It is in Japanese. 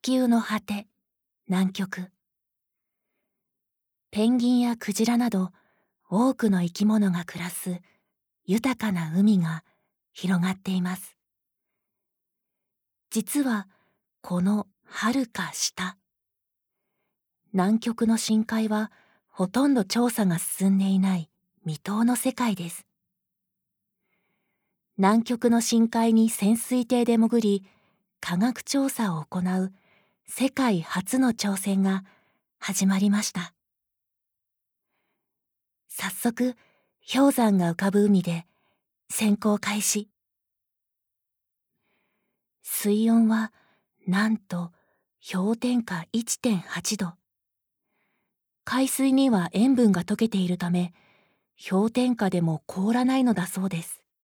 球の果て、南極。ペンギンやクジラなど多くの生き物が暮らす豊かな海が広がっています。実はこの遥か下、南極の深海はほとんど調査が進んでいない未踏の世界です。南極の深海に潜水艇で潜り、科学調査を行う世界初の挑戦が始まりました。早速、氷山が浮かぶ海で潜航開始。水温はなんと氷点下 1.8 度。海水には塩分が溶けているため、氷点下でも凍らないのだそうです。